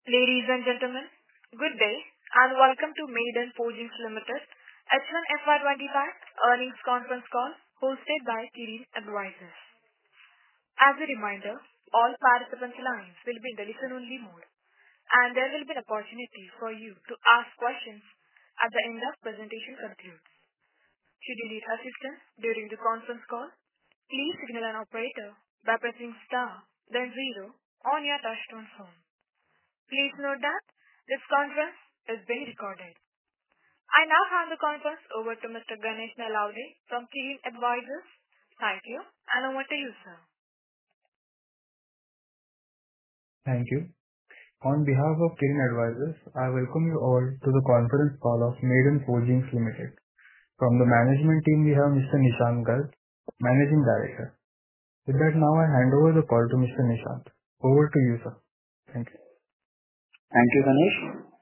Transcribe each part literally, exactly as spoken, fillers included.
Ladies and gentlemen, good day and welcome to Maiden Forgings Limited H one F Y twenty-five earnings conference call hosted by Kirin Advisors. As a reminder, all participants' lines will be in the listen-only mode, and there will be an opportunity for you to ask questions at the end of presentation concludes. Should you need assistance during the conference call, please signal an operator by pressing star, then zero on your touchtone phone. Please note that this conference is being recorded. I now hand the conference over to Mister Ganesh Nalawade from Kirin Advisors. Thank you, and over to you, sir. Thank you. On behalf of Kirin Advisors, I welcome you all to the conference call of Maiden Forgings Limited. From the management team, we have Mister Nishant Garg, Managing Director. With that, now I hand over the call to Mister Nishant. Over to you, sir. Thank you. Thank you, Ganesh.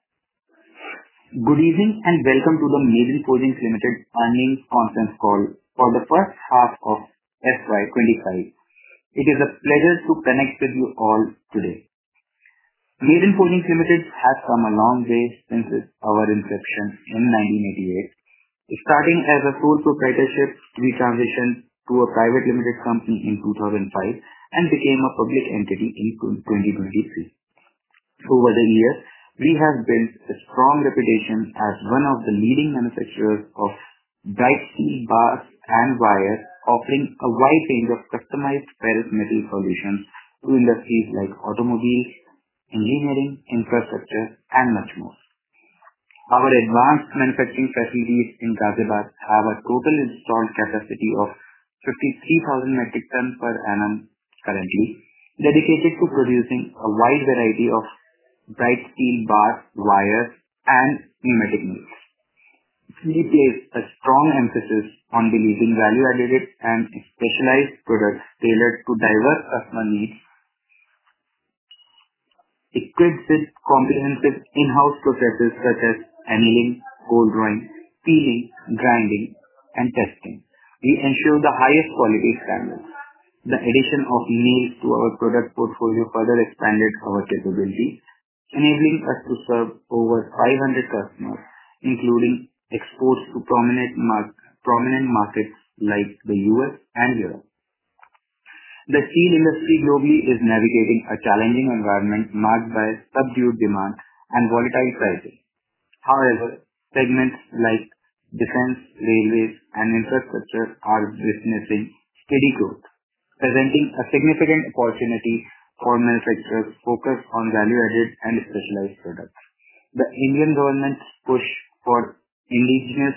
Good evening and welcome to the Maiden Forgings Limited earnings conference call for the first half of F Y twenty-five. It is a pleasure to connect with you all today. Maiden Forgings Limited has come a long way since our inception in nineteen eighty-eight. Starting as a sole proprietorship, we transitioned to a private limited company in two thousand five and became a public entity in twenty twenty-three. Over the years, we have built a strong reputation as one of the leading manufacturers of bright steel bars and wires, offering a wide range of customized ferrous metal solutions to industries like automobiles, engineering, infrastructure, and much more. Our advanced manufacturing facilities in Ghaziabad have a total installed capacity of fifty-three thousand metric tons per annum currently, dedicated to producing a wide variety of bright steel bars, wires, and pneumatic mills. We place a strong emphasis on delivering value-added and specialized products tailored to diverse customer needs, equipped with comprehensive in-house processes such as annealing, cold drawing, peeling, grinding, and testing. We ensure the highest quality standards. The addition of nails to our product portfolio further expanded our capabilities, enabling us to serve over five hundred customers, including exports to prominent, mar- prominent markets like the U S and Europe. The steel industry globally is navigating a challenging environment marked by subdued demand and volatile prices. However, segments like defense, railways, and infrastructure are witnessing steady growth, presenting a significant opportunity for manufacturers focused on value-added and specialized products. The Indian government's push for indigenous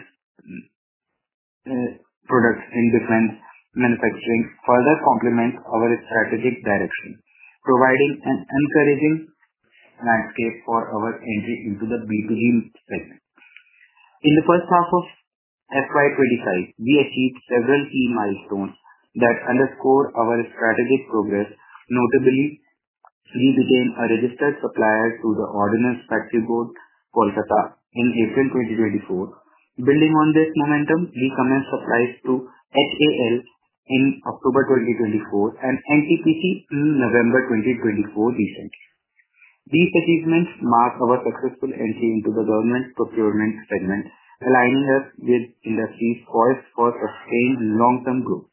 uh, products in defense manufacturing further complements our strategic direction, providing an encouraging landscape for our entry into the B two G segment. In the first half of F Y twenty-five, we achieved several key milestones that underscore our strategic progress. Notably, we became a registered supplier to the Ordnance Factory Board, Kolkata, in April twenty twenty-four. Building on this momentum, we commenced supplies to H A L in October twenty twenty-four and N T P C in November twenty twenty-four recently. These achievements mark our successful entry into the government procurement segment, aligning us with industries poised for sustained long-term growth.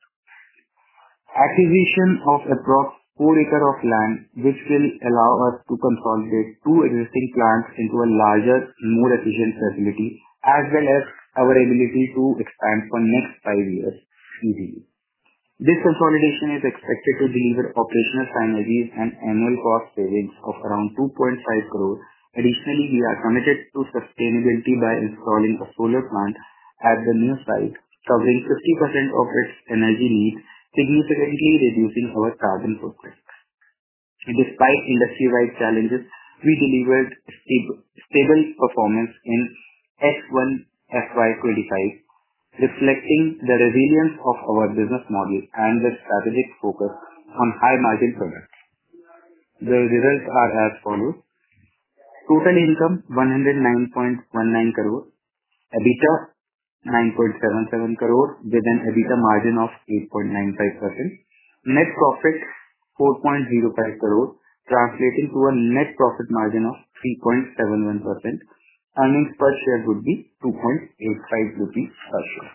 Acquisition of approximately four acres of land, which will allow us to consolidate two existing plants into a larger, more efficient facility, as well as our ability to expand for next five years easily. This consolidation is expected to deliver operational synergies and annual cost savings of around two point five crore. Additionally, we are committed to sustainability by installing a solar plant at the new site, covering fifty percent of its energy needs, significantly reducing our carbon footprint. Despite industry-wide challenges, we delivered stable, stable performance in H one F Y twenty-five, reflecting the resilience of our business model and the strategic focus on high-margin products. The results are as follows. Total income one hundred nine point one nine crore, EBITDA nine point seven seven crore with an EBITDA margin of eight point nine five percent, net profit four point zero five crore, translating to a net profit margin of three point seven one percent. Earnings per share would be two point eight five rupees per share.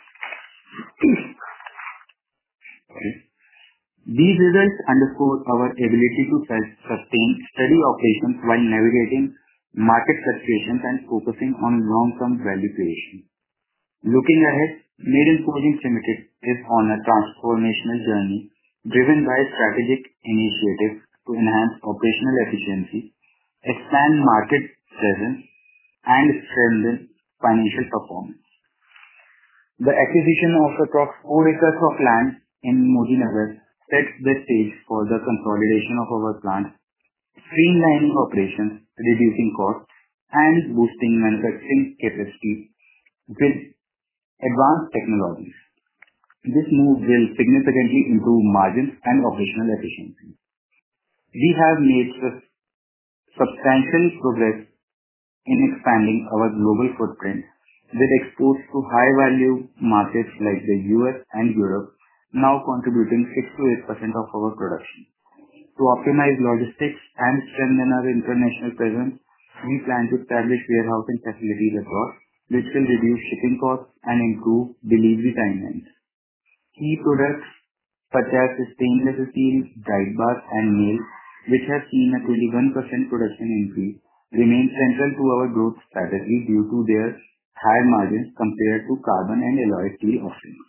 These results underscore our ability to sustain steady operations while navigating market fluctuations and focusing on long-term value creation. Looking ahead, Maiden Forgings Limited is on a transformational journey driven by strategic initiatives to enhance operational efficiency, expand market presence, and strengthen financial performance. The acquisition of approximately four acres of land in Modi Nagar sets the stage for the consolidation of our plants, streamlining operations, reducing costs, and boosting manufacturing capacity with advanced technologies. This move will significantly improve margins and operational efficiency. We have made substantial progress in expanding our global footprint with exports to high-value markets like the U S and Europe, now contributing six to eight percent of our production. To optimize logistics and strengthen our international presence, we plan to establish warehousing facilities abroad, which will reduce shipping costs and improve delivery timelines. Key products such as stainless steel, bright bars, and nails, which have seen a twenty-one percent production increase, remain central to our growth strategy due to their higher margins compared to carbon and alloy steel offerings.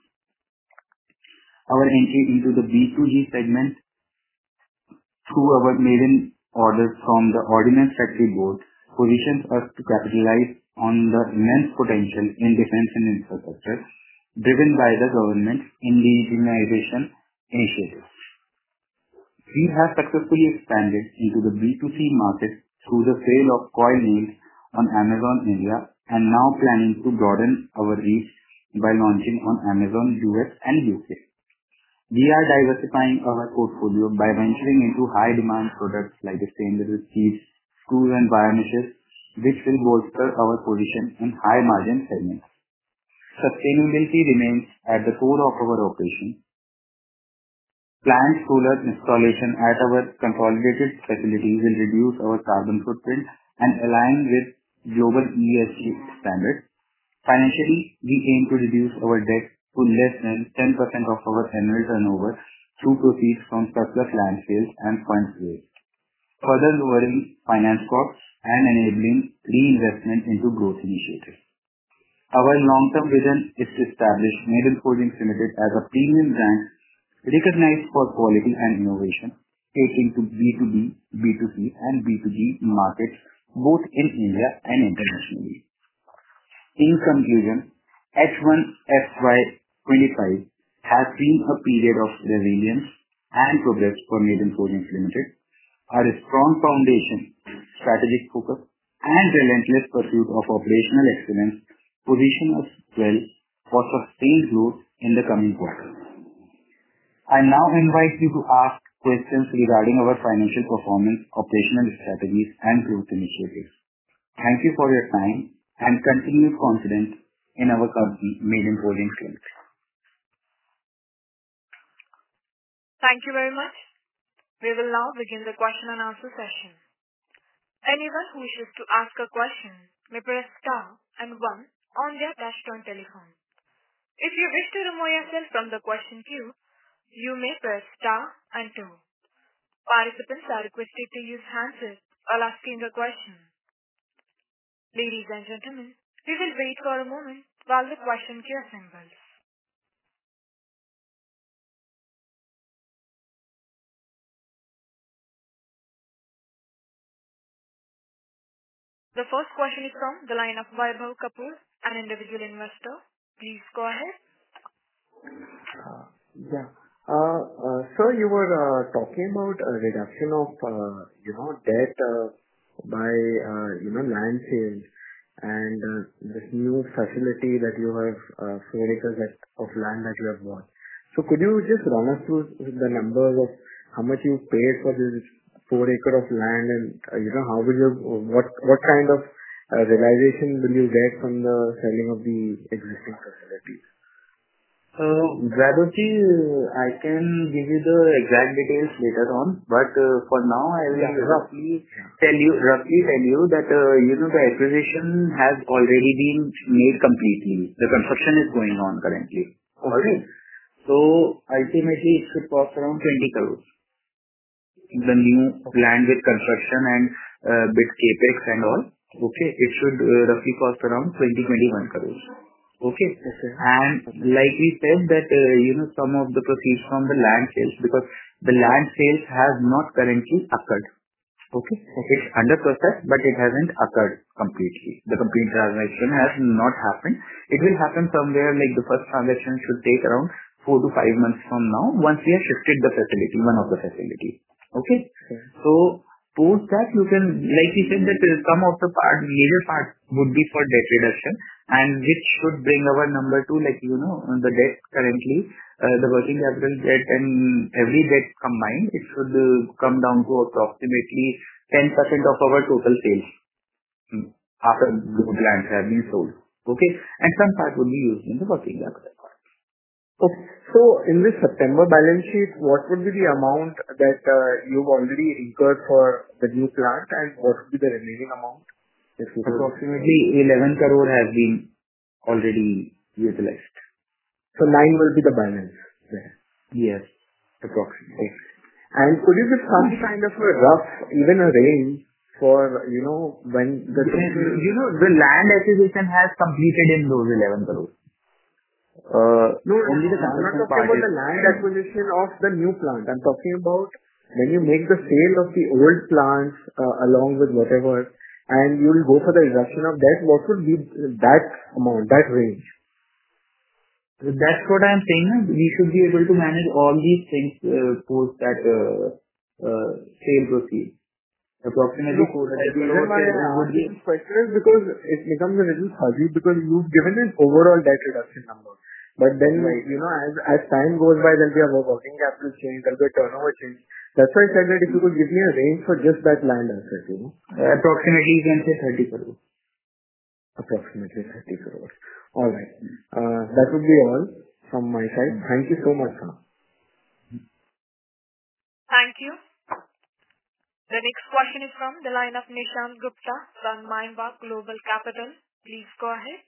Our entry into the B two G segment through our maiden orders from the Ordnance Factory Board positions us to capitalize on the immense potential in defense and infrastructure driven by the government's indigenization initiatives. We have successfully expanded into the B two C market through the sale of coil nails on Amazon India and now planning to broaden our reach by launching on Amazon U S and U K. We are diversifying our portfolio by venturing into high-demand products like stainless steel, screws, and varnishes, which will bolster our position in high-margin segments. Sustainability remains at the core of our operation. Planned solar installation at our consolidated facilities will reduce our carbon footprint and align with global E S G standards. Financially, we aim to reduce our debt to less than ten percent of our annual turnover through proceeds from surplus land sales and funds raised, further lowering finance costs and enabling reinvestment into growth initiatives. Our long-term vision is to establish Maiden Forgings Limited as a premium brand recognized for quality and innovation, catering to B two B, B two C, and B two G markets both in India and internationally. In conclusion, H one F Y twenty-five has been a period of resilience and progress for Maiden Forgings Limited. Our strong foundation, strategic focus, and relentless pursuit of operational excellence position us well for sustained growth in the coming quarters. I now invite you to ask questions regarding our financial performance, operational strategies, and growth initiatives. Thank you for your time and continued confidence in our company, Maiden Forgings Limited. Thank you very much. We will now begin the question and answer session. Anyone who wishes to ask a question may press star and one on their touch-tone telephone. If you wish to remove yourself from the question queue, you may press star and two. Participants are requested to use handsets while asking a question. Ladies and gentlemen, we will wait for a moment while the question queue assembles. The first question is from the line of Vaibhav Kapoor, an individual investor. Please go ahead. Uh, yeah. Uh, uh, sir, you were uh, talking about a reduction of, uh, you know, debt uh, by, uh, you know, land sales and uh, this new facility that you have, uh, four acres of land that you have bought. So could you just run us through the numbers of how much you paid for this four acre of land and, uh, you know, how will you, what, what kind of uh, realization will you get from the selling of the existing facilities? Vaibhavji, I can give you the exact details later on, but uh, for now I will Yeah. roughly tell you roughly tell you that uh, you know the acquisition has already been made completely. The construction is going on currently. Alright. So ultimately it should cost around twenty crores. The new land with construction and uh, bit capex and all. Okay. It should uh, roughly cost around twenty twenty-one crores. Okay. Okay. And like we said that, uh, you know, some of the proceeds from the land sales, because the land sales has not currently occurred. Okay. It's under process, but it hasn't occurred completely. The complete transaction has not happened. It will happen somewhere, like the first transaction should take around four to five months from now, once we have shifted the facility, one of the facility. Okay. Okay. So post that you can, like we said, that uh, some of the part, major part would be for debt reduction, and which should bring our number to, like, you know, the debt currently, uh, the working capital debt and every debt combined, it should uh, come down to approximately ten percent of our total sales hmm, after those lands have been sold. Okay. And some part would be used in the working capital. Okay. So in this September balance sheet, what would be the amount that uh, you've already incurred for the new plant, and what would be the remaining amount? If you could. Approximately eleven crore has been already utilized. So nine will be the balance there. Yes, approximately. Okay. And could you give some kind of a rough, even a range for, you know, when the total... You know, the land acquisition has completed in those eleven crores. Uh, No, no, Only the I'm not construction talking part about is. the land acquisition of the new plant. I'm talking about when you make the sale of the old plants, uh, along with whatever, and you will go for the reduction of debt, what would be that amount, that range? That's what I'm saying. Na? We should be able to manage all these things uh, post that uh, uh, sale proceed. Approximately No, four the hundred reason crores why I uh, would ask be. this question is because it becomes a little fuzzy, because you've given an overall debt reduction number. But then, Right. you know, as as time goes by, there'll be a working capital change, there'll be a turnover change. That's why I said that if you could give me a range for just that land asset, you know, Uh, approximately you can say thirty crores. approximately thirty crores. All right. Uh, That would be all from my side. Thank you so much, sir. Thank you. The next question is from the line of Nishant Gupta from Mindwalk Global Capital. Please go ahead.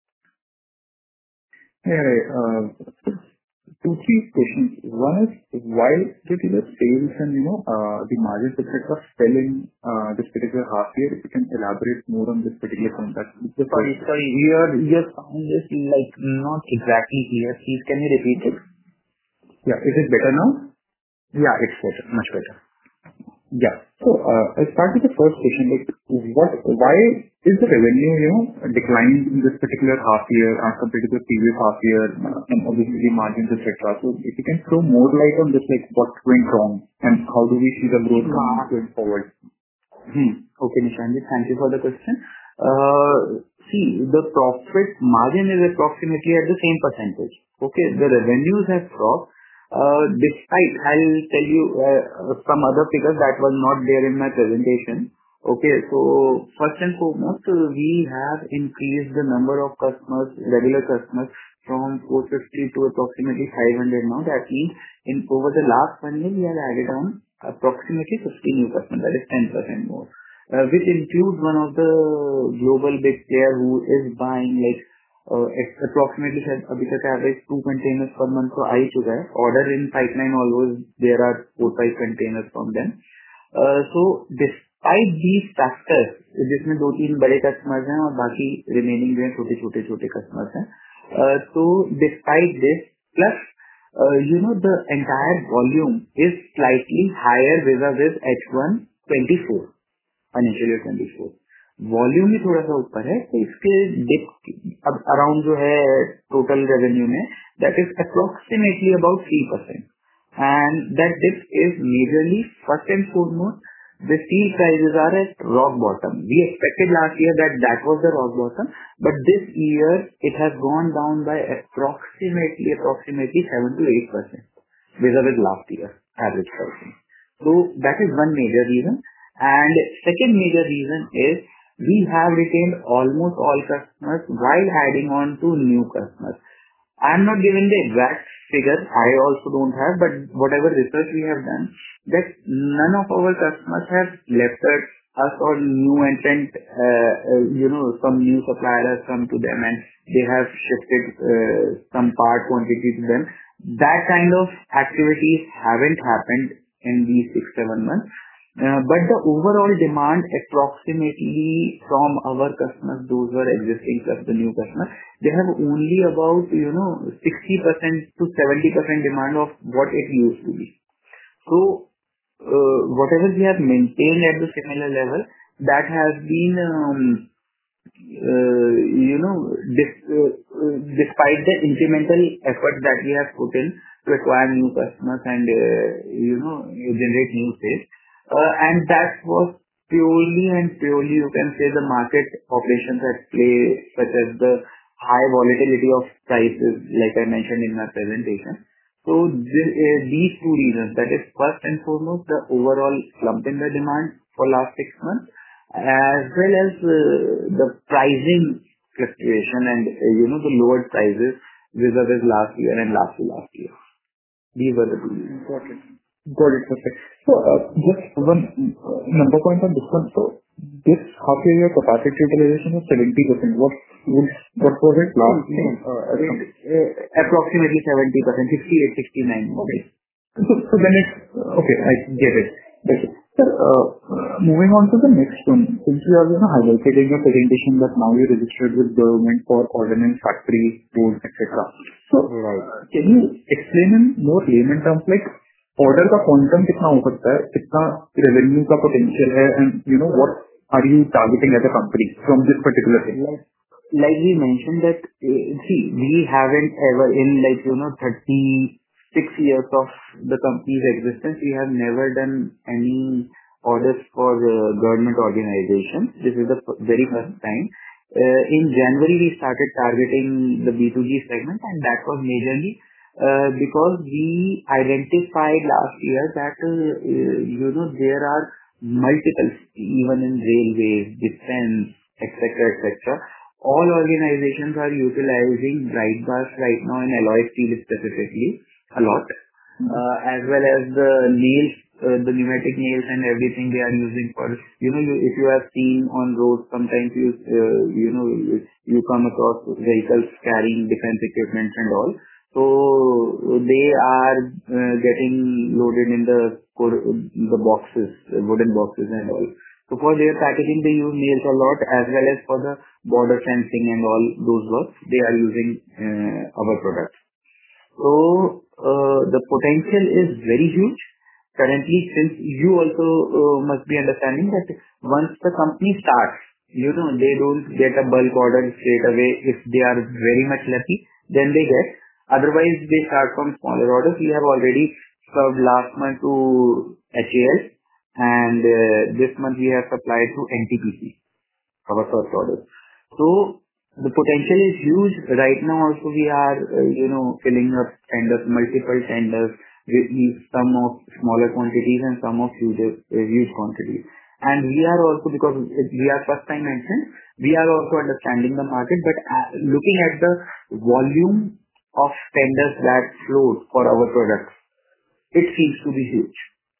Hey, uh, two, three questions. One is, why did the sales and, you know, uh, the margins, et cetera, fell in uh, this particular half year? If you can elaborate more on this particular context. The Sorry, first- sorry. Your your sound is like not exactly clear. Please, can you repeat it? Yeah. Is it better now? Yeah, it's better, much better. Yeah. So, uh, I'll start with the first question. Like, what, why is the revenue, you know, declining in this particular half year as compared to the previous half year, uh, and obviously the margins, et cetera? So if you can throw more light on this, like what went wrong and how do we see the growth Ah. going forward? Hmm. Okay, Nishant, thank you for the question. Uh, See, the profit margin is approximately at the same percentage. Okay? The revenues have dropped. Uh, Despite, I'll tell you uh, some other figures that were not there in my presentation. Okay. So first and foremost, uh, we have increased the number of customers, regular customers, from four hundred fifty to approximately five hundred now. That means in over the last one year, we have added on approximately fifty new customers. That is ten percent more. Uh, which includes one of the global big player who is buying like uh, ex- approximately शायद अभी तक average two containers per month तो आ ही चुका है. Order in pipeline always there are four five containers from them. Uh, so despite these factors, जिसमें दो तीन बड़े customers हैं और बाकी remaining जो हैं छोटे छोटे छोटे customers हैं. Uh, so despite this, plus uh, you know the entire volume is slightly higher vis-a-vis H one twenty-four. Financial year twenty four volume ही थोड़ा सा ऊपर है, तो इसके डिप अब अराउंड जो है टोटल रेवेन्यू में that is approximately about three percent and that dip is majorly first and foremost the steel prices are at rock bottom. We expected last year that that was the rock bottom, but this year it has gone down by approximately approximately seven to eight percent vis-a-vis last year average pricing. So that is one major reason. And second major reason is we have retained almost all customers while adding on to new customers. I'm not giving the exact figure. I also don't have, but whatever research we have done, that none of our customers have left us us or new entrant, uh, uh, you know, some new supplier has come to them and they have shifted uh, some part quantity to them. That kind of activities haven't happened in these six, seven months. Uh, but the overall demand approximately from our customers, those who are existing plus the new customers, they have only about, you know, sixty percent to seventy percent demand of what it used to be. So, uh, whatever we have maintained at the similar level, that has been, um, uh, you know, dis- uh, uh, despite the incremental effort that we have put in to acquire new customers and, uh, you know, generate new sales. Uh, and that was purely and purely, you can say, the market operations at play, such as the high volatility of prices, like I mentioned in my presentation. So this, uh, these two reasons, that is first and foremost, the overall slump in the demand for last six months, as well as uh, the pricing fluctuation and, uh, you know, the lowered prices vis-a-vis last year and last to last year. These were the two reasons. Got it. Got it. Perfect. So, uh, just one uh, number point on this one. So, this half year your capacity utilization is seventy percent. What would, what was it last year? Uh, as com- It, uh, approximately seventy percent, sixty-eight, sixty-nine. Okay. So, so then it's, uh, okay, I get it. Okay. Sir, uh, uh, moving on to the next one. Since you have, you know, highlighted in your presentation that now you registered with government for ordnance factory, roads, et cetera. So, Right. uh, can you explain in more layman terms, like order का quantum कितना हो सकता है, कितना revenue का potential है, and you know what are you targeting as a company from this particular thing? Like, like we mentioned that, uh, see, we haven't ever in like, you know, thirty-six years of the company's existence, we have never done any orders for uh, government organizations. This is the f- very first time. Uh, in January, we started targeting the B two G segment, and that was majorly uh, because we identified last year that, uh, uh, you know, there are multiple, even in railways, defense, et cetera, et cetera. All organizations are utilizing bright bars right now in alloy steel specifically a lot, uh, as well as the nails, uh, the pneumatic nails and everything they are using for, you know, you, if you have seen on roads, sometimes you, uh, you know, you, you come across vehicles carrying defense equipment and all. So they are uh, getting loaded in the cor- the boxes, uh, wooden boxes and all. So for their packaging, they use nails a lot, as well as for the border fencing and all those works, they are using uh, our products. So uh, the potential is very huge. Currently, since you also uh, must be understanding that once the company starts, you know, they don't get a bulk order straight away. If they are very much lucky, then they get. Otherwise, they start from smaller orders. We have already served last month to H A L, and uh, this month we have supplied to N T P C, our first order. So the potential is huge. Right now also we are, uh, you know, filling up tenders, multiple tenders, with these some of smaller quantities and some of huge, uh, huge quantities. And we are also, because it- we are first time mentioned, we are also understanding the market, but uh, looking at the volume of tenders that flow for our products, it seems to be huge.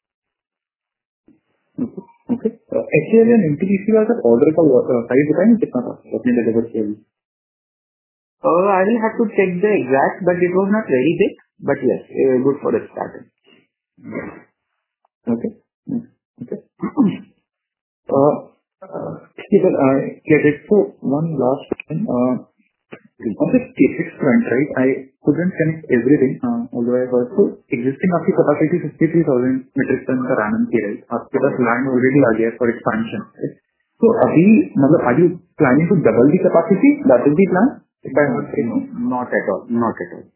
Okay. Uh, H A L and N T P C का sir order का uh, size बताएंगे कितना था अपने deliver किया भी? Uh, I will have to check the exact, but it was not very big, but yes, uh, good for a starter. Okay. Hmm. Okay. Uh, uh, ठीक है, I get it. So one last question. Uh, on this CapEx front, right, I couldn't connect everything, uh, although I heard so existing आपकी capacity fifty-three thousand metric ton per annum की है, आपके पास land already आ गया है for expansion. Right? So अभी मतलब are you planning to double the capacity? That is the plan? If I No, would say no, not at all. Not at all.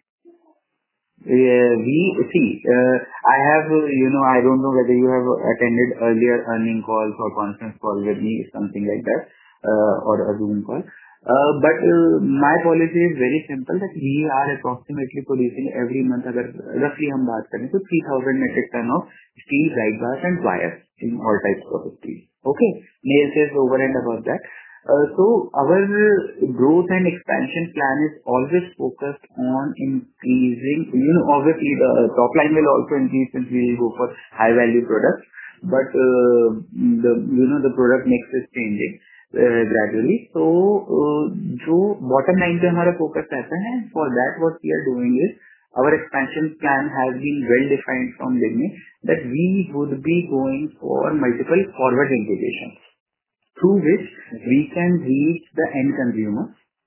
Uh, we see, uh, I have, uh, you know, I don't know whether you have attended earlier earning calls or conference call with me, something like that, uh, or a Zoom call. Uh, but uh, my policy is very simple, that we are approximately producing every month, agar roughly हम बात करें तो three thousand metric ton of steel, bright bars and wires in all types of steel. Okay, nails is over and above that. Our growth and expansion plan is always focused on increasing. Obviously, the top line will also increase since we go for high-value products, but the product mix is changing gradually. जो bottom line पे हमारा focus रहता है, for that what we are doing is our expansion plan has been well defined from beginning that we would be going for multiple forward integrations through which we can reach the end consumer,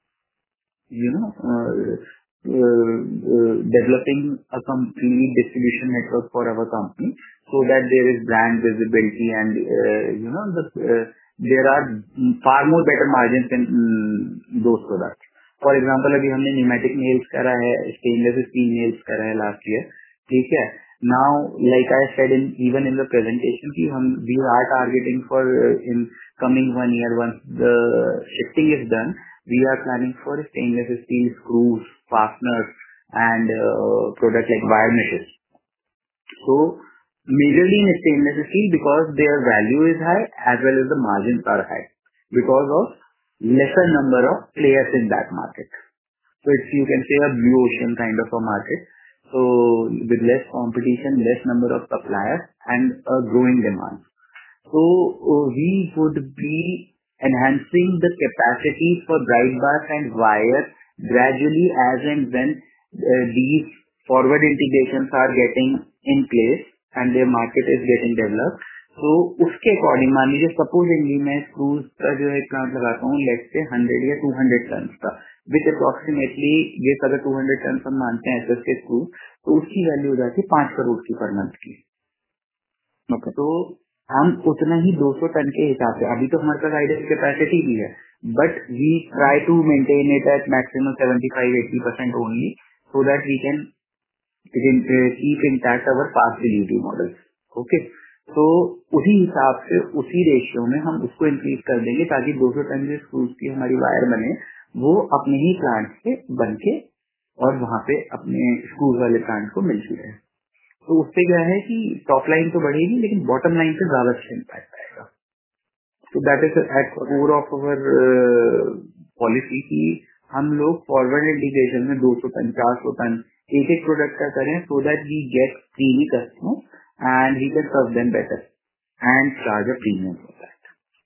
you know, uh, uh, uh, developing a complete distribution network for our company so that there is brand visibility and, uh, you know, the, uh, there are far more better margins in um, those products. For example, अभी हमने pneumatic nails करा है, stainless steel nails करा है last year, ठीक है. Now, like I said in even in the presentation, कि हम we are targeting for uh, in coming one year once the shifting is done, we are planning for stainless steel screws, fasteners, and uh, product like wire meshes. So majorly in stainless steel because their value is high as well as the margins are high because of lesser number of players in that market. So it's, you can say, a blue ocean kind of a market. So with less competition, less number of suppliers and a growing demand. So uh, we would be enhancing the capacity for bright bars and wire gradually as and when uh, these forward integrations are getting in place and their market is getting developed. So उसके according मान लीजिए supposedly मैं screws का जो है plant लगाता हूँ late say hundred या टू हंड्रेड टन का विथ अप्रोक्सीमेटली ये अगर टू हंड्रेड टन हम मानते हैं एसएस के स्क्रूज तो उसकी वैल्यू हो जाती है पांच करोड़ की पर मंथ की. okay. तो हम उतना ही दो सौ टन के हिसाब से अभी तो हमारे पास आइडियल कैपेसिटी भी है but we try to maintain it at maximum seventy five eighty percent only so that we can keep intact our fast delivery model. Okay, तो उसी हिसाब से उसी रेशियो में हम उसको इंक्रीज कर देंगे ताकि दो सौ टन जो स्क्रूज की हमारी वायर बने वो अपने ही प्लांट से बन के और वहां पे अपने स्क्रूज वाले प्लांट को मिल चुके हैं. तो उससे क्या है कि टॉप लाइन तो बढ़ेगी लेकिन बॉटम लाइन पे ज्यादा अच्छा इम्पैक्ट आएगा. तो that is at core of our policy की हम लोग फॉरवर्ड इंटीग्रेशन में दो सौ टन चार सौ टन एक एक प्रोडक्ट का करें so that we get creamy customer and we can serve them better and charge a premium for that.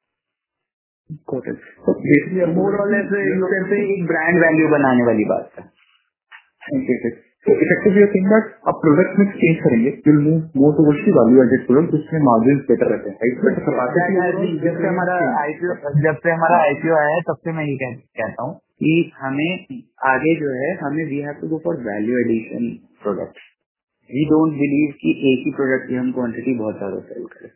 Got it. So basically, more or less, you can say एक brand value बनाने वाली बात है. Okay, okay. So effectively, you think that a product mix change करेंगे, will move more towards the value-added product, जिसमें margins better रहते हैं, right? But capacity जब से हमारा I P O जब से हमारा I P O आया है, तब से मैं ये कहता हूँ कि हमें आगे जो है हमें we have to go for value addition products. We don't believe कि एक ही प्रोडक्ट की हम क्वांटिटी बहुत ज्यादा सेल करें.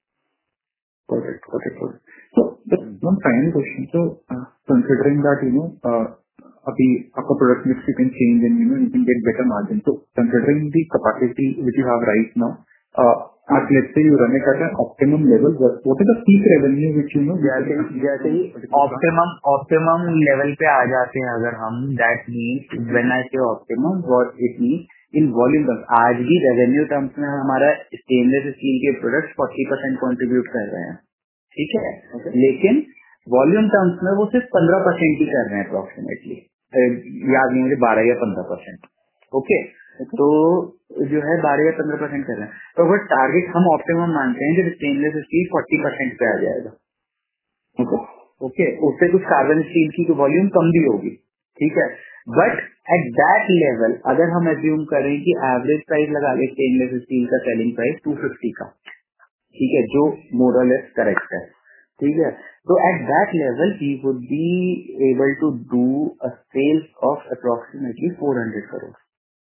Got it, got it, got it. So one final question. So uh, considering that you know uh, अभी आपका product mix you can change and you know you can get better margin. So considering the capacity which you have right now, uh, at let's say you run it at an optimum level, what, what is the peak revenue which you know? जैसे जैसे ही optimum optimum level पे आ जाते हैं अगर हम, that means when I say optimum, what it means in volume terms आज भी revenue terms में हमारा स्टेनलेस स्टील के प्रोडक्ट्स फोर्टी परसेंट कॉन्ट्रीब्यूट कर रहे हैं, ठीक है. okay. लेकिन वॉल्यूम टर्म्स में वो सिर्फ पंद्रह परसेंट ही कर रहे हैं अप्रोक्सीमेटली, याद नहीं मुझे बारह या पंद्रह परसेंट. ओके, तो जो है बारह या पंद्रह परसेंट कर रहे हैं. तो अगर टारगेट हम ऑप्टिमम मानते हैं जब स्टेनलेस स्टील फोर्टी परसेंट पे आ जाएगा. ओके ओके उससे कुछ कार्बन स्टील की वॉल्यूम कम भी होगी, ठीक है. बट एट दैट लेवल अगर हम एज्यूम करें कि एवरेज प्राइस लगा ले स्टेनलेस स्टील का सेलिंग प्राइस टू फिफ्टी का, ठीक है, जो मोर और लेस करेक्ट है, ठीक है. तो at that level we would be able to do a sales of approximately four hundred crore.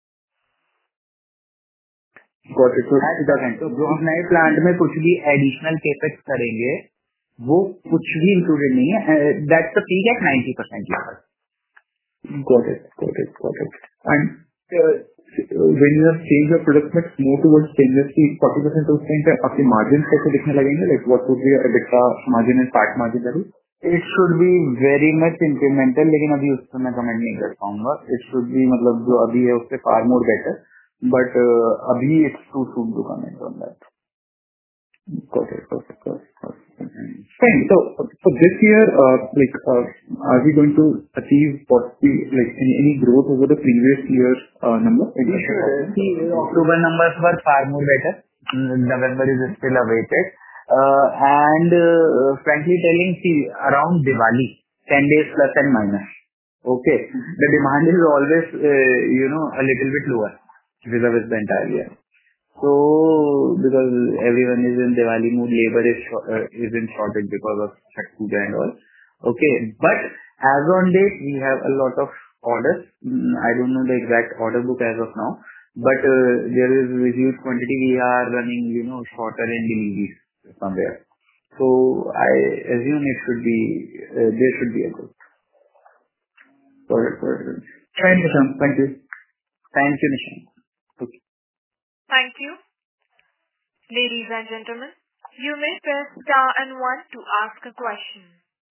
Got it. तो जो हम नए प्लांट में कुछ भी एडिशनल केपेक्स करेंगे वो कुछ भी इंक्लूडेड नहीं है. That's the peak at ninety percent level. Got it, got it, got it. And uh, when you have changed your product mix more towards stainless steel, forty percent उस time पे आपके margins कैसे दिखने लगेंगे? Like what would be your EBITDA margin and PAT margin level? It should be very much incremental, लेकिन अभी उसको मैं कमेंट नहीं कर पाऊंगा. It should be मतलब जो अभी है उससे far more better, but uh, अभी it's too soon to comment on that. Got it, got it, got it. Fine. So for this year, like, are we going to achieve what we like any growth over the previous year's number? We should. See, October numbers were far more better. November is still awaited. And frankly telling, see, around Diwali, ten days plus and minus. Okay. The demand is always, you know, a little bit lower vis-a-vis the entire year. So, because everyone is in Diwali mood, labor is uh, is in shortage because of Chhath Puja and all. Okay, but as on date, we have a lot of orders. Mm, I don't know the exact order book as of now, but uh, there is reduced quantity. We are running, you know, shorter in deliveries somewhere. So I assume it should be uh, there should be a growth. Got it, got it. Thank you, Nishant. Thank you. Thank you, Nishant. Okay. Thank you. Ladies and gentlemen, you may press star and one to ask a question.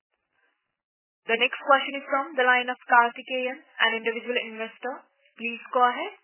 The next question is from the line of Karthikeyan, an individual investor. Please go ahead.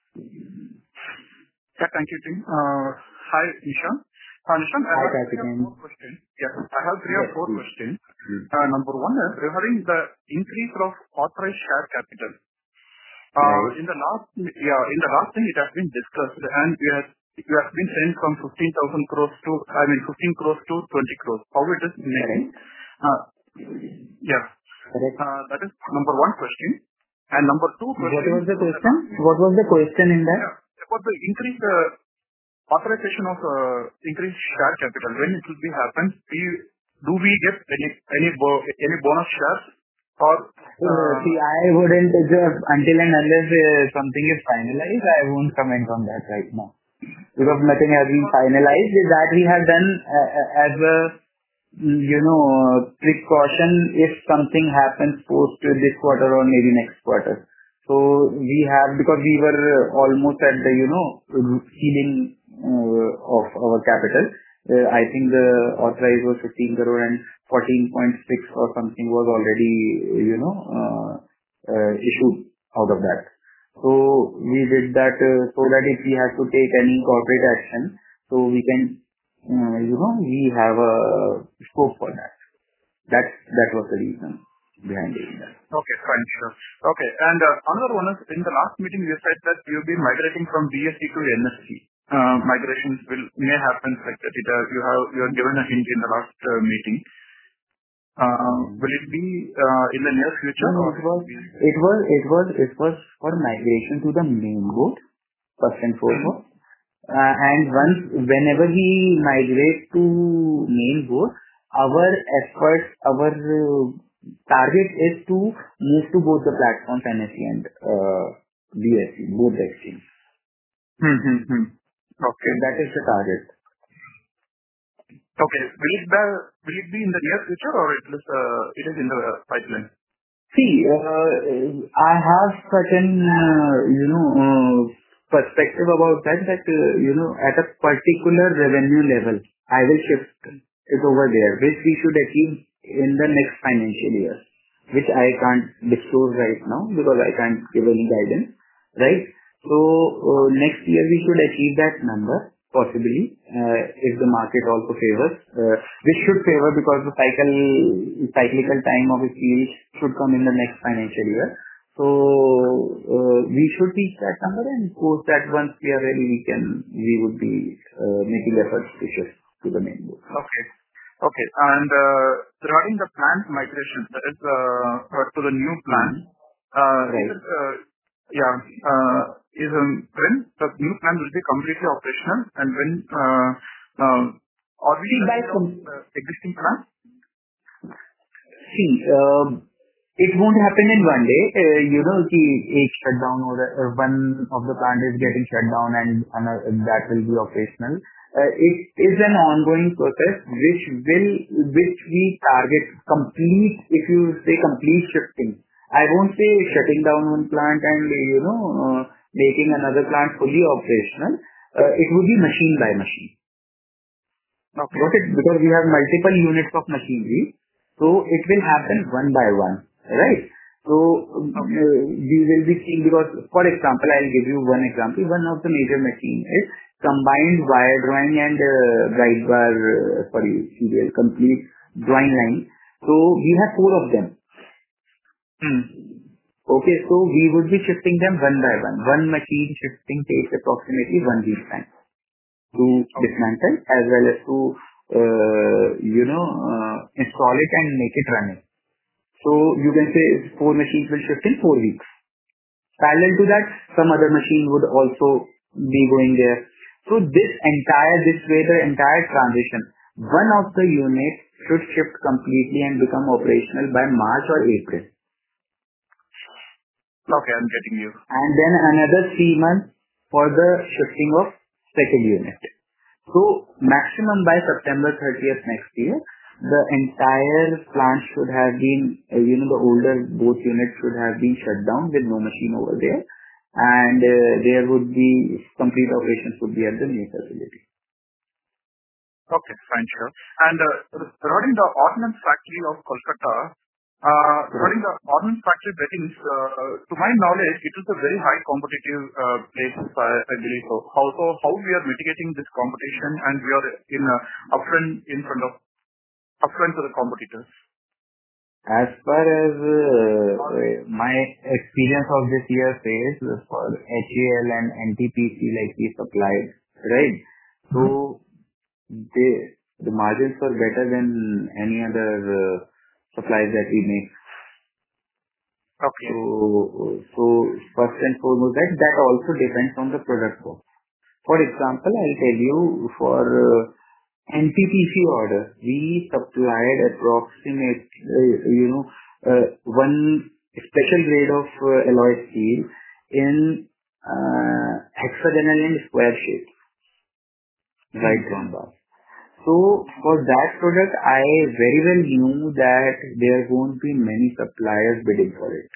Yeah, thank you, team. Uh, hi, Nishant. Uh, Nishant, I have three or four questions. Yes, I have three or four questions. Uh, number one is regarding the increase of authorized share capital. Uh, in the last, yeah, in the last thing it has been discussed, and you have you have been sent from fifteen thousand crores to, I mean, fifteen crores to twenty crores. How it is making? Uh, yeah. Uh, that is number one question. And number two question. What was the question? What was the question in that? Yeah, about the increase uh, authorization of uh, increased share capital. When it will be happen? We, do we get any any bo- any bonus shares? Or, uh, see, I wouldn't, just until and unless uh, something is finalized, I won't comment on that right now. Because nothing has been finalized. That we have done uh, as a, you know, precaution if something happens post this quarter or maybe next quarter. So we have, because we were almost at the, you know, ceiling uh, of our capital. Uh, I think the authorized was fifteen crore and fourteen point six or something was already, you know, uh, uh, issued out of that. So we did that uh, so that if we have to take any corporate action, so we can, uh, you know, we have a scope for that. That that was the reason behind it. Okay, fine, sure. Okay, and uh, another one is, in the last meeting you said that you'll be migrating from B S E to N S E. Uh, migrations will may happen like that. It, uh, you have you have given a hint in the last uh, meeting. Uh, will it be uh, in the near future? No, it was it was it was it was for migration to the main board first and foremost. Mm-hmm. Uh, and once whenever we migrate to main board, our efforts, our uh, target is to move to both the platforms N S E and uh, B S E, both the exchanges. Mm-hmm. Okay. So that is the target. Okay. Will it be, will it be in the near future or it is, uh, it is in the pipeline? See, uh, I have certain, uh, you know, uh, perspective about that, that, uh, you know, at a particular revenue level, I will shift it over there, which we should achieve in the next financial year, which I can't disclose right now because I can't give any guidance, right? So uh, next year we should achieve that number, possibly, uh, if the market also favors, uh, which should favor because the cycle, cyclical time of a steel should come in the next financial year. So uh, we should reach that number, and post that once we are ready, we can, we would be uh, making efforts to shift to the main board. Okay. Okay. And uh, regarding the plant migration, that is uh, to the new plant, uh, right. is it, uh, yeah, uh, is um, when the new plant will be completely operational, and when uh, uh, are we by com- uh, existing plant? See, uh, it won't happen in one day. Uh, you know, the each shutdown or uh, one of the plant is getting shut down and another, that will be operational. Uh, it is an ongoing process which will, which we target complete, if you say complete shifting. I won't say shutting down one plant and, you know, uh, making another plant fully operational. Uh, it would be machine by machine. Okay. Got it? Because we have multiple units of machinery. So it will happen one by one, right? So okay. uh, we will be seeing, because, for example, I'll give you one example. One of the major machines is combined wire drawing and uh, bright bar, uh, sorry, serial, complete drawing line. We have four of them. Hmm. Okay. We would be shifting them one by one. One machine shifting takes approximately one week time to dismantle as well as to, uh, you know, uh, install it and make it running. You can say four machines will shift in four weeks. Parallel to that, some other machine would also be going there. This entire, this way, the entire transition, one of the units should shift completely and become operational by March or April. Okay, I'm getting you. Then another three months for the shifting of second unit. Maximum by September thirtieth next year, the entire plant should have been, uh, you know, the older both units should have been shut down with no machine over there. And uh, there would be complete operations would be at the new facility. Okay, fine, sure. Uh, regarding the ordnance factory of Kolkata, uh, regarding the ordnance factory beddings, uh, to my knowledge, it is a very high competitive uh, place, I, I believe. So how, so how we are mitigating this competition and we are in uh, upfront in front of upfront to the competitors? As far as uh, my experience of this year says, for H A L and N T P C, like we supplied, right? So they, the margins were better than any other uh, supplies that we make. Okay. So, so first and foremost, that that also depends on the product cost. For example, I'll tell you for uh, N T P C order, we supplied approximate, uh, you know, uh, one special grade of uh, alloy steel in uh, hexagonal and square shapes, right round bar. So for that product, I very well knew that there won't be many suppliers bidding for it.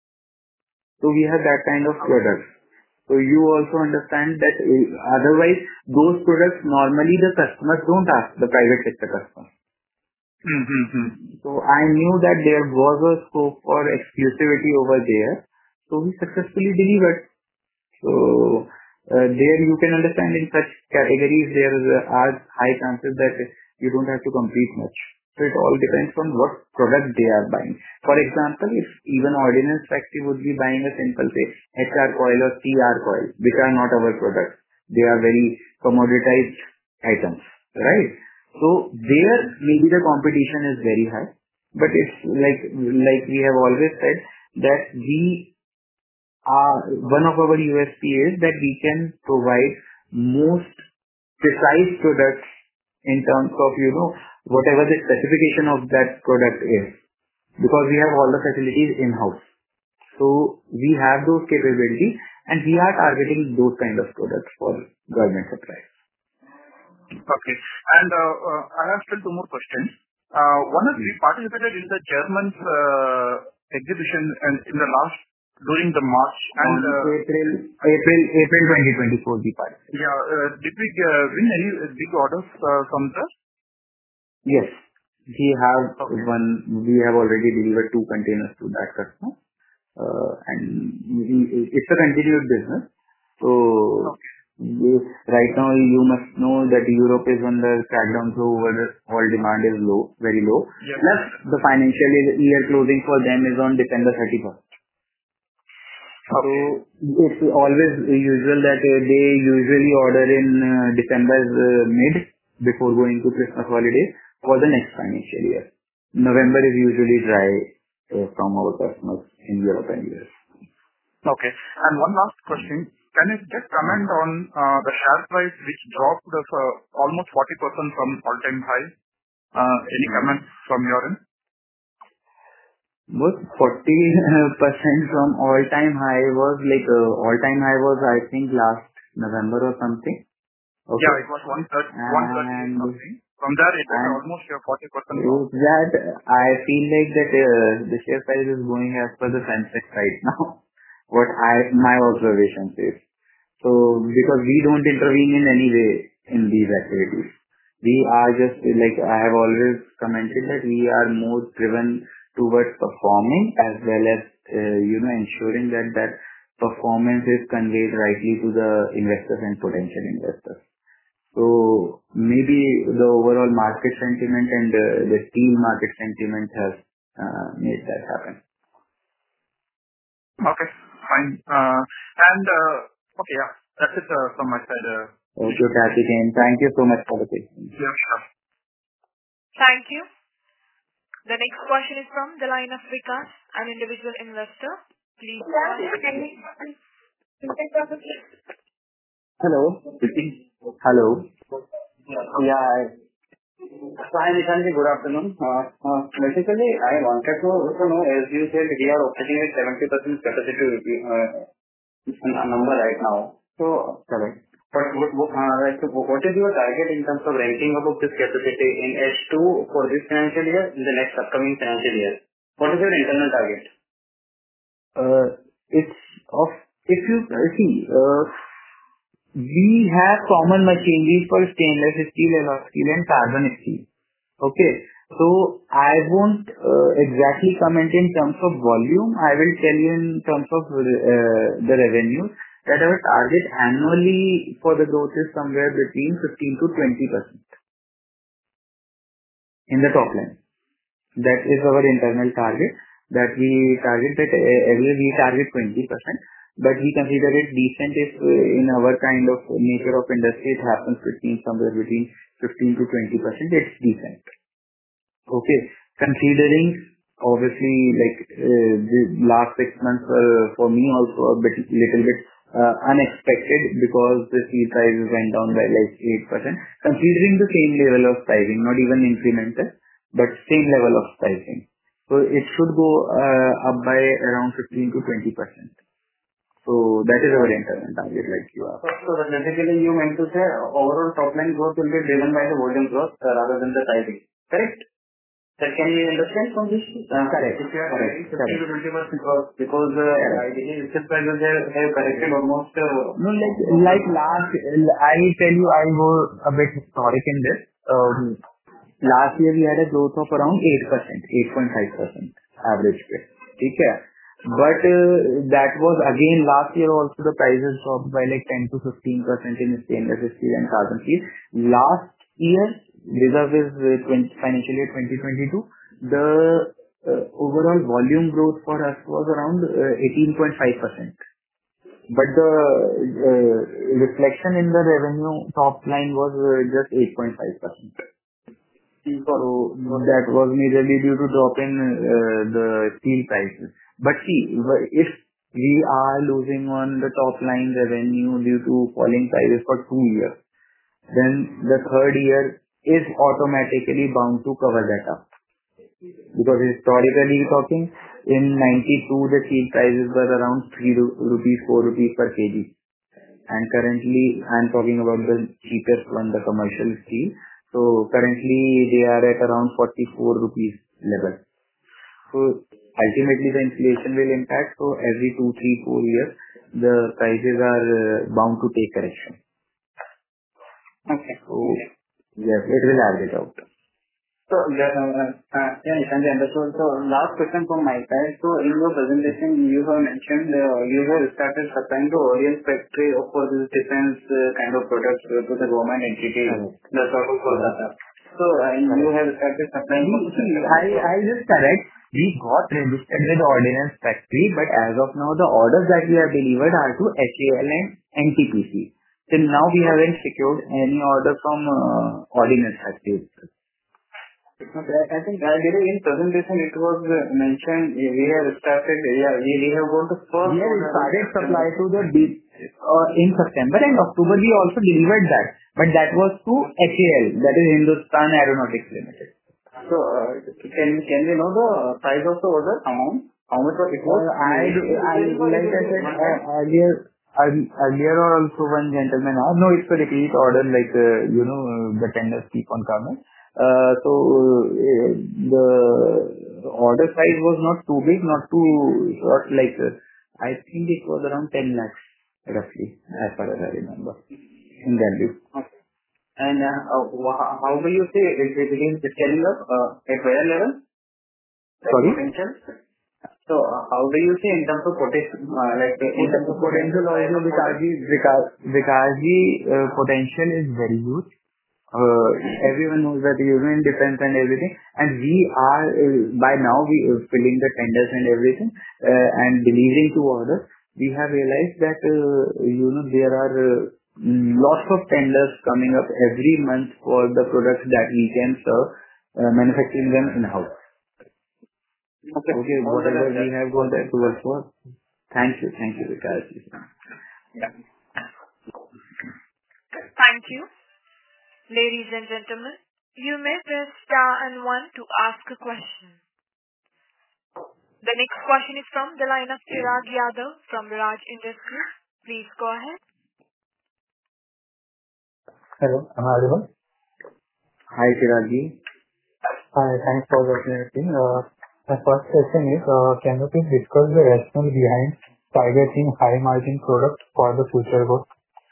So we have that kind of products. So you also understand that uh, otherwise those products normally the customers don't ask, the private sector customers. Mm-hmm. So I knew that there was a scope for exclusivity over there. So we successfully delivered. So uh, there you can understand in such categories there is a, are high chances that you don't have to compete much. So it all depends on what product they are buying. For example, if even ordnance factory would be buying a simple say H R coil or T R coil, which are not our products, they are very commoditized items, right? So there maybe the competition is very high, but it's like like we have always said that we are one of our U S P is that we can provide most precise products in terms of, you know, whatever the specification of that product is, because we have all the facilities in-house. So we have those capabilities and we are targeting those kind of products for government supplies. Okay. And uh, uh, I have still two more questions. Uh, one is we participated in the German uh, exhibition and in the last during the March and On uh, April April April twenty twenty-four we participated. Yeah. Uh, did we uh, win any big orders uh, from there? Yes. We have Okay. one. We have already delivered two containers to that customer. Uh, and we- it's a continued business. So Okay. we- right now you must know that Europe is under crackdown, so over all demand is low, very low. Yes. Plus the financial year closing for them is on December thirty-first. So it's always usual that uh, they usually order in uh, December's uh, mid before going to Christmas holidays for the next financial year. November is usually dry uh, from our customers in Europe and U S. Okay. And one last question. Can you just comment on uh, the share price which dropped of, uh, almost forty percent from all-time high? Uh, Any comments from your end? But forty percent from all-time high was like, uh, all-time high was I think last November or something. Okay. Yeah, it was one thirty, one thirty And something. From there, it was and almost your forty percent is drop. that I feel like that uh, the share price is going as per the Sensex right now. What I my observation is. So because we don't intervene in any way in these activities, we are just like I have always commented that we are more driven towards performing as well as uh, you know ensuring that that performance is conveyed rightly to the investors and potential investors. Maybe the overall market sentiment and the steel market sentiment has made that happen. Okay. Fine. Okay. Yeah. That's it from my side. Okay, Karthikeyan. Thank you so much for the question. Yeah, sure. Thank you. The next question is from the line of Vikas, an individual investor. Please go ahead. Hello. Hello. Yeah. Hi, Nishan. Good afternoon. Basically, I wanted to know, as you said, we are operating at seventy percent capacity number right now. Correct. What is your target in terms of ramping up of this capacity in H two for this financial year, in the next upcoming financial year? What is your internal target? If you see, we have common machineries for stainless steel, alloy steel, and carbon steel. Okay. I won't exactly comment in terms of volume. I will tell you in terms of the revenue that our target annually for the growth is somewhere between fifteen to twenty percent in the top line. That is our internal target, that we target that every year we target twenty percent, but we consider it decent if in our kind of nature of industry, it happens between somewhere between fifteen to twenty percent. It's decent. Okay. Considering obviously like the last six months for me also a bit, little bit unexpected because the steel prices went down by like eight percent. Considering the same level of pricing, not even incremental, but same level of pricing. It should go up by around fifteen to twenty percent. That is our internal target, like you asked. Basically, you meant to say overall top line growth will be driven by the volume growth rather than the pricing. Correct? Sir, can you understand from this? Correct. Correct. fifteen to twenty percent growth because I believe steel prices have corrected almost. No, like last, I will tell you, I will go a bit historic in this. Last year we had a growth of around eight percent, eight point five percent average rate. Okay. That was again last year also the prices dropped by like ten to fifteen percent in stainless steel and carbon steel. Last year, vis-a-vis financial year twenty twenty-two, the uh, overall volume growth for us was around uh, eighteen point five percent. But the uh, reflection in the revenue top line was uh, just eight point five percent. So that was majorly due to drop in uh, the steel prices. But see, if we are losing on the top line revenue due to falling prices for two years, then the third year is automatically bound to cover that up. Because historically talking, in ninety-two the steel prices were around three rupees, four rupees per kg. And currently, I'm talking about the cheapest one, the commercial steel. So currently they are at around forty-four rupees level. So ultimately the inflation will impact. So every two, three, four years, the prices are uh, bound to take correction. Okay. So yes, it will average out. So yeah, uh, uh, yeah, Nishan, understood. So last question from my side. So in your presentation, you have mentioned uh, you have started supplying to Orient factory for this defense uh, kind of products uh, to the government entity, the sort of for that. So uh, you have started supplying. I I just correct. We got registered with the Ordnance Factory, but as of now, the orders that we have delivered are to H A L and N T P C. Till now, we haven't secured any order from uh, Ordnance Factory. Okay. I think I believe in presentation it was uh, mentioned uh, we have started, yeah, we, we have got the first. We have started supply to the deep, uh, in September and October we also delivered that. But that was to H A L, that is Hindustan Aeronautics Limited. So, uh, can, can we know the price of the order amount? How much it was? Uh, I, I, like I said uh, earlier, earlier also one gentleman asked, no, it's a repeat order, like, uh, you know, uh, the tenders keep on coming. Uh, so uh, the order size was not too big, not too short, like uh, I think it was around ten lakhs roughly, as far as I remember, in value. Okay. And uh, uh, how will you say it, it is scaling up uh, at where level? Sorry? Potential? How do you see in terms of potential, like in terms of potential also, Vikasji potential is very huge. Uh, everyone knows that you know in defense and everything, and we are uh, by now we are filling the tenders and everything uh, and delivering to orders. We have realized that uh, you know there are uh, lots of tenders coming up every month for the products that we can serve, uh, manufacturing them in house. Okay, okay whatever we have got that to work for. Thank you, thank you, Vikas. Yeah. Thank you. Ladies and gentlemen, you may press star and one to ask a question. The next question is from the line of Chirag Yadav from Raj Industries. Please go ahead. Hello, am I audible? Hi, Chiragji. Hi, thanks for the opportunity. Uh, my first question is, uh, can you please discuss the rationale behind targeting high margin products for the future growth?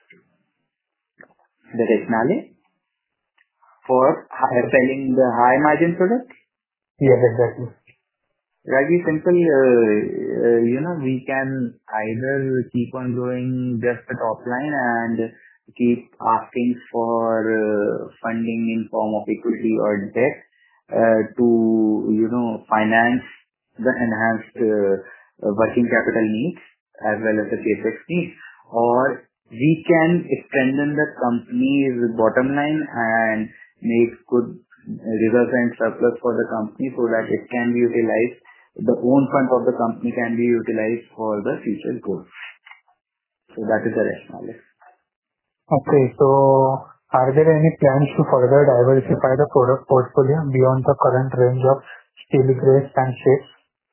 The rationale? For selling the high margin product? Yes, exactly. Very simple. Uh, uh, you know, we can either keep on growing just the top line and keep asking for uh, funding in form of equity or debt uh, to, you know, finance the enhanced uh, working capital needs as well as the capex needs. Or we can strengthen the company's bottom line and make good reserves and surplus for the company so that it can be utilized, the own fund of the company can be utilized for the future growth. So that is the rationale. Okay, so are there any plans to further diversify the product portfolio beyond the current range of steel grades and shapes?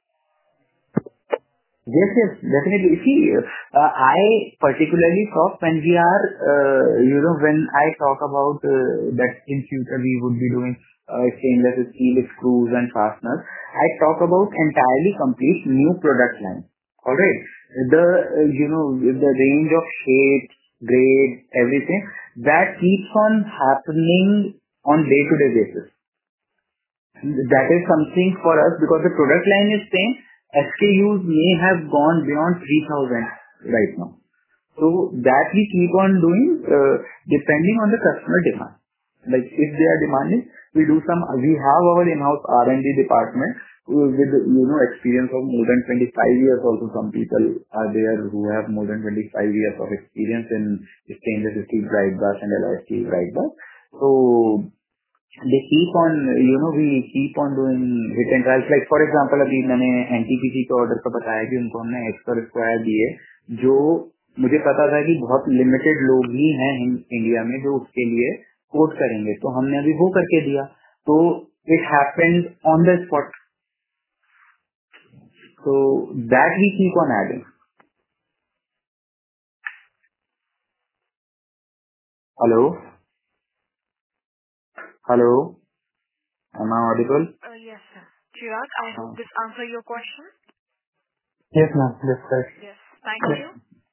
Yes, yes, definitely. See, uh, I particularly talk when we are, uh, you know, when I talk about uh, that in future we would be doing uh, stainless steel screws and fasteners, I talk about entirely complete new product line. Alright. The, uh, you know, the range of shapes, grades, everything, that keeps on happening on day-to-day basis. That is something for us because the product line is same. S K Us may have gone beyond three thousand right now. So that we keep on doing uh, depending on the customer demand. Like if they are demanding, we do some, we have our in-house R and D department with, you know, experience of more than twenty-five years also. Some people are there who have more than twenty-five years of experience in stainless steel bright bar and alloy steel bright bar. So they keep on, you know, we keep on doing hit and trials. Like for example, अभी मैंने N T P C के order पर बताया कि उनको हमने extra square दिए, जो मुझे पता था कि बहुत लिमिटेड लोग ही हैं इंडिया में जो उसके लिए कोड करेंगे, तो हमने अभी वो करके दिया. तो it happened on the spot. So that we keep on adding. Hello? Hello? Am I audible? Uh, yes, sir. Chirag, I hope this answers your question. Yes, ma'am. That's right. Yes, thank you.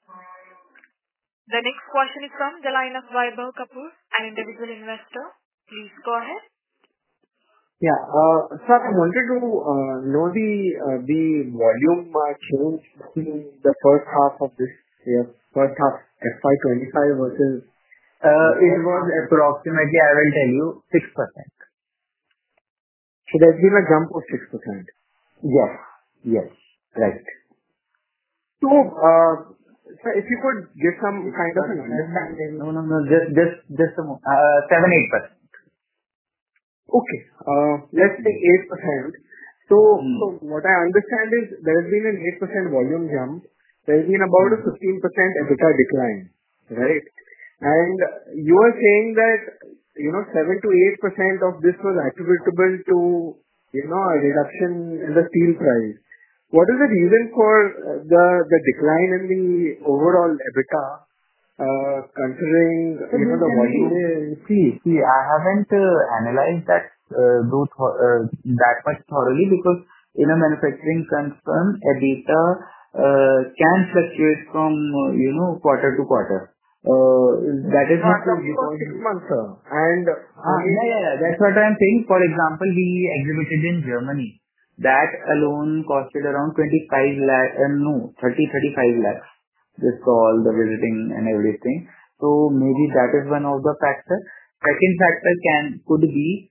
The next question is from the line of Vaibhav Kapoor, an individual investor. Please go ahead. Yeah, uh, sir, I wanted to uh, know the uh, the volume uh, change between the first half of this year, first half F Y twenty-five versus. Uh, it was approximately, I will tell you, six percent. So there's been a jump of six percent. Yes, yes, right. So, uh, sir, if you could give some kind of an understanding. No, no, no, just, just, just a moment. Uh, seven, eight percent. Okay, uh, let's say eight percent. So, hmm. so what I understand is there has been an eight percent volume jump. There has been about a fifteen percent EBITDA decline, right? And you are saying that, you know, seven to eight percent of this was attributable to, you know, a reduction in the steel price. What is the reason for the the decline in the overall EBITDA, uh, considering, you know, the volume? See, see, I haven't uh, analyzed that uh, though th- uh, that much thoroughly because in a manufacturing concern, EBITDA uh, can fluctuate from, uh, you know, quarter to quarter. Uh, that is not because six months, sir. And ah, yeah, yeah, yeah, that's what I'm saying. For example, we exhibited in Germany. that alone costed around twenty-five lakh, uh, no, thirty, thirty-five lakhs. Just all the visiting and everything. So maybe that is one of the factors. Second factor can could be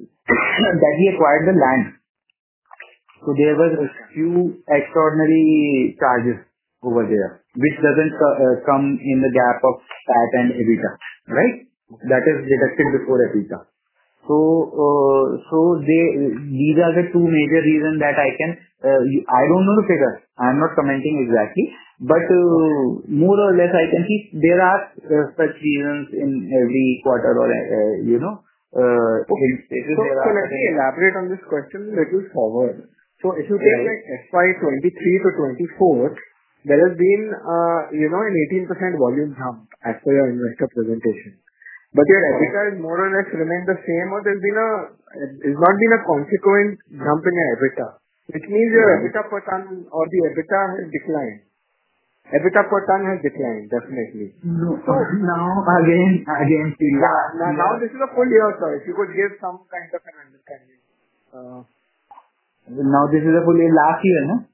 that he acquired the land. So there was a few extraordinary charges over there, which doesn't uh, come in the gap of P A T and EBITDA, right? That is deducted before EBITDA. So, uh, so they, these are the two major reasons that I can, uh, I don't know the figure. I am not commenting exactly, but uh, more or less I can see there are uh, such reasons in every quarter or, uh, you know, uh, okay. in So, so let me elaborate on this question a little forward. So if you take right. like F Y twenty-three to twenty-four, there has been, uh, you know, an eighteen percent volume jump as per your investor presentation. But your EBITDA has more or less remained the same, or there's been a, it's not been a consequent jump in your EBITDA, which means your right. EBITDA per ton or the EBITDA has declined. EBITDA per ton has declined, definitely. No, so now again, again, yeah, now, now this is a full year, sir. If you could give some kind of an understanding. Uh, now this is a full year, last year, no?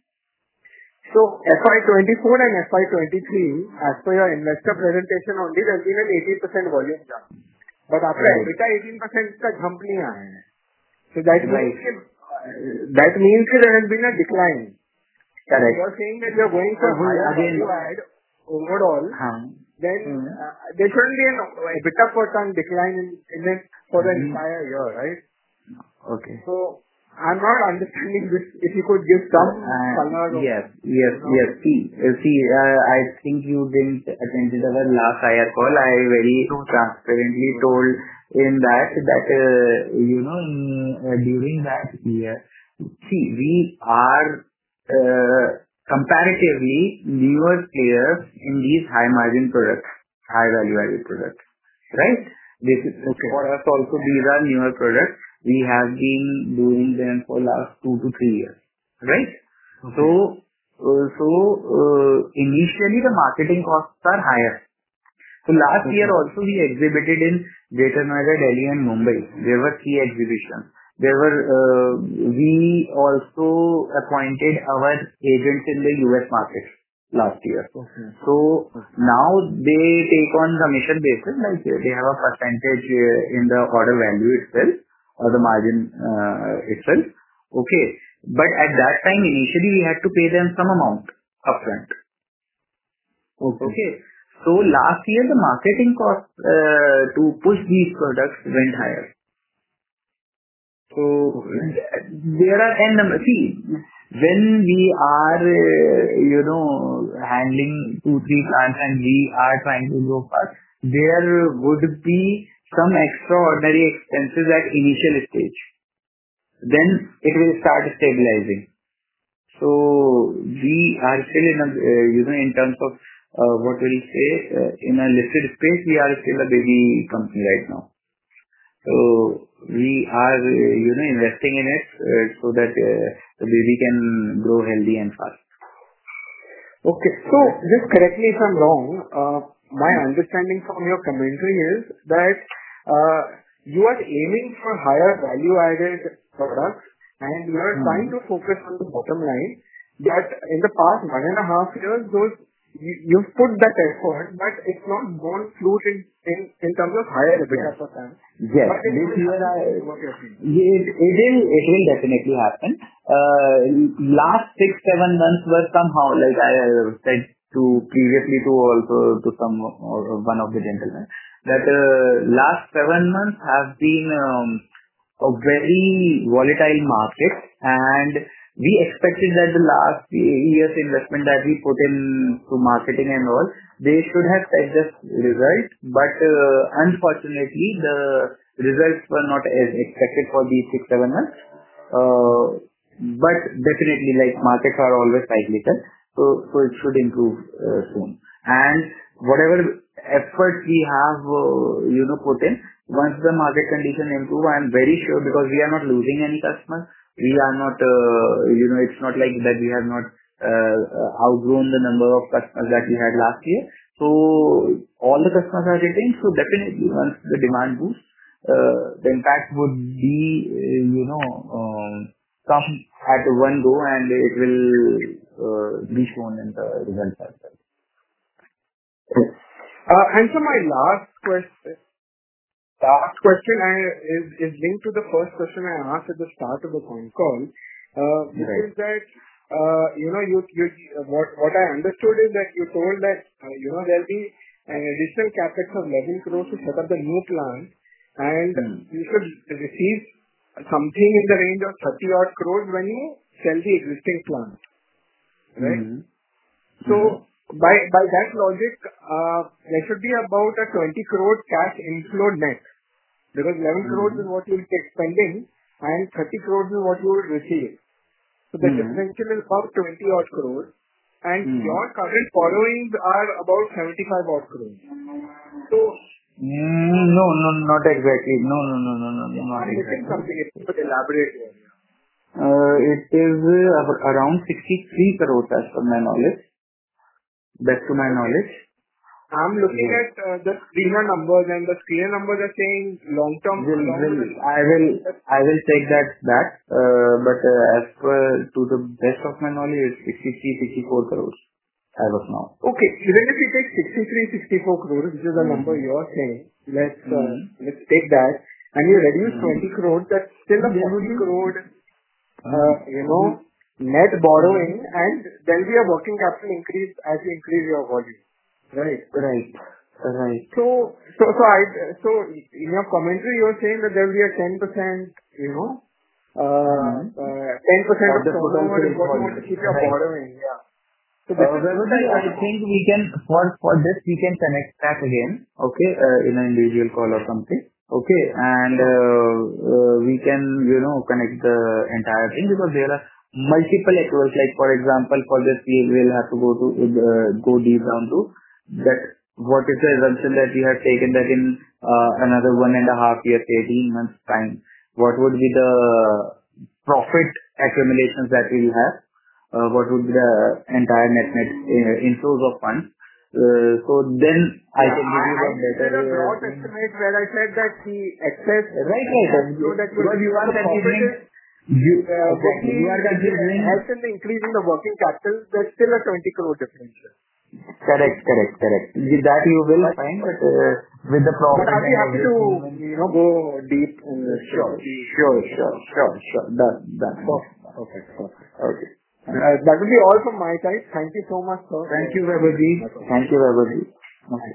So F Y twenty-four and F Y twenty-three, as per your investor presentation only, there's been an eighteen percent volume jump. But after right. EBITDA eighteen percent का jump नहीं आया है. So that right. means uh, that means there has been a decline. Correct. You're saying that you're going for uh, higher again value add overall, huh. then hmm. uh, there shouldn't be an EBITDA per ton decline in, in it for the hmm. entire year, right? Okay. So I'm not understanding this. If you could give some uh, color. Yes, yes, you know? yes. See, uh, see. Uh, I think you didn't attend our last I R call. I very transparently told in that that uh, you know in, uh, during that year, see, we are uh, comparatively newer players in these high margin products, high value added products, right? This is okay. For us also. These are newer products. We have been doing them for last two to three years, right? Okay. So, uh, so uh, initially the marketing costs are higher. So last okay. year also we exhibited in Greater Noida, Delhi and Mumbai. There were three exhibitions. There were, uh, we also appointed our agents in the U S market last year. Okay. So okay. now they take on commission basis, like they have a percentage uh, in the order value itself, or the margin uh, itself. Okay. But at that time, initially, we had to pay them some amount upfront. Okay. Okay. So last year, the marketing cost uh, to push these products went higher. So there are n number. See, when we are, uh, you know, handling two, three plants and we are trying to go fast, there would be some extraordinary expenses at initial stage. Then it will start stabilizing. So we are still in a, uh, you know, in terms of uh, what will you say, uh, in a listed space, we are still a baby company right now. So we are, uh, you know, investing in it uh, so that uh, the baby can grow healthy and fast. Okay. So just correct me if I'm wrong. Uh, my understanding from your commentary is that uh, you are aiming for higher value-added products and you are hmm. trying to focus on the bottom line. But in the past one and a half years, those you, you've put that effort, but it's not borne fruit in, in, in terms of higher EBITDA per ton. Yes, but this year I, it, it will it will definitely happen. Uh, last six seven months were somehow, like I said to previously to also to some or one of the gentlemen, that uh, last seven months have been um, a very volatile market, and we expected that the last year's investment that we put in to marketing and all, they should have fetched this result, but uh, unfortunately the results were not as expected for these six, seven months. Uh, but definitely, like, markets are always cyclical, so, so it should improve uh, soon. And whatever efforts we have, uh, you know, put in, once the market condition improve, I am very sure, because we are not losing any customers. We are not, uh, you know, it's not like that we have not uh, outgrown the number of customers that we had last year. So all the customers are retained. So definitely, once the demand boosts, uh, the impact would be, uh, you know, um, come at one go, and it will uh, be shown in the results as well. Uh, and so my last question, last question I, is, is linked to the first question I asked at the start of the phone call, uh, which Right. is that, uh, you know, you, you, what, what I understood is that you told that, uh, you know, there'll be an additional capex of eleven crores to set up the new plant, and Hmm. you should receive something in the range of thirty odd crores when you sell the existing plant, right? Mm-hmm. So by by that logic, uh, there should be about a twenty crore cash inflow net, because eleven crores is what you will be expending and thirty crores is what you will receive. So the Mm-hmm. differential is about twenty odd crores, and Mm-hmm. your current borrowings are about seventy-five odd crores. So Mm, no, no, not exactly. No, no, no, no, no, no, not I'm missing exactly. something. If you could elaborate here. Uh, it is uh, ab- around sixty-three crores as per my knowledge. Best to my Okay. knowledge. I'm looking Yes. at uh, the screener numbers, and the screener numbers are saying long-term, Will, along will, with the I will, I will take that back. Uh, but uh, as per to the best of my knowledge, it's sixty-three, sixty-four crores as of now. Okay, even if you take sixty-three, sixty-four crores, which is the number Mm-hmm. you're saying, let's uh, Mm-hmm. let's take that, and you reduce Mm-hmm. twenty crores, that's still a There would forty be. crore, uh, Mm-hmm. you know, net borrowing, and there'll be a working capital increase as you increase your volume, right? Right. Right. So, so, so I, so in your commentary, you're saying that there'll be a ten percent, you know, uh, Mm-hmm. uh, ten percent Of of the total turnover is sales what you want to volume. keep your Right. borrowing, yeah. So this Uh, is what Vaibhavi, I I, think we can, for for this, we can connect back again, okay, uh, in an individual call or something, okay, and uh, uh, we can, you know, connect the entire thing, because there are multiple accruals. Like, for example, for this, we will have to go to uh, go deep down to that. What is the assumption that we have taken that in uh, another one and a half years, eighteen months time, what would be the profit accumulations that we will have? Uh, what would be the entire net net uh, inflows of funds. Uh, so then I yeah, can give I, you I a better. did a broad Uh, estimate where I said that the excess right, right. cash uh, flow that you Because you are the profit considering. is You uh, would exactly. be You are considering. helps in the increase in the working capital. There's still a twenty crore differential. Correct, correct, correct. That you will But, find, but uh, with the but profit I'll be and happy to, everything. you know, go deep in this. Sure, sure, sure, sure, sure. Done, done. Perfect, perfect. Okay. Uh, that will be all from my side. Thank you so much, sir. Thank you, Vaibhavi. Thank you, Vaibhavi. Okay.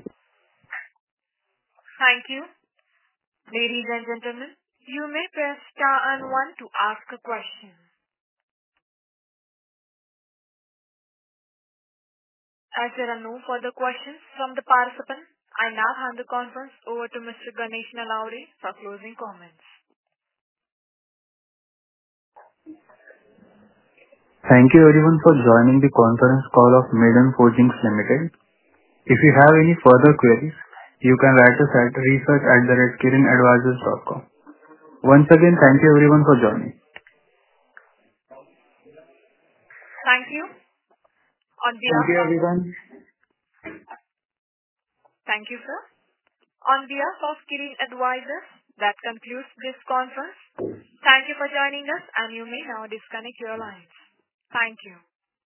Thank you. Ladies and gentlemen, you may press star and one to ask a question. As there are no further questions from the participant, I now hand the conference over to Mister Ganesh Nalauri for closing comments. Thank you everyone for joining the conference call of Maiden Forgings Limited. If you have any further queries, you can write us at research at the rate kirin advisors dot com. Once again, thank you everyone for joining. Thank you. On Thank behalf you, of everyone. Thank you, sir. On behalf of Kirin Advisors, that concludes this conference. Thank you for joining us, and you may now disconnect your lines. Thank you.